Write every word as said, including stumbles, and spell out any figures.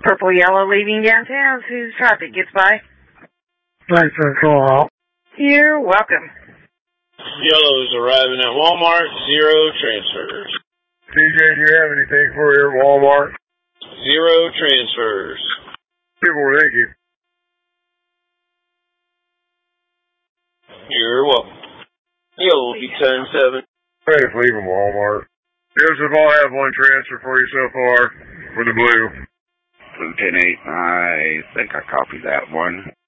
Purple Yellow leaving downtown. Whose traffic gets by? Thanks for the call. You're welcome. Yellow's arriving at Walmart. Zero transfers. D J, do you have anything for here at Walmart? Zero transfers. People, thank you. You're welcome. Yellow will be ten seven. Hey, it's leaving Walmart. Joseph, I'll have one transfer for you so far for the blue. Blue ten eight. I think I copied that one.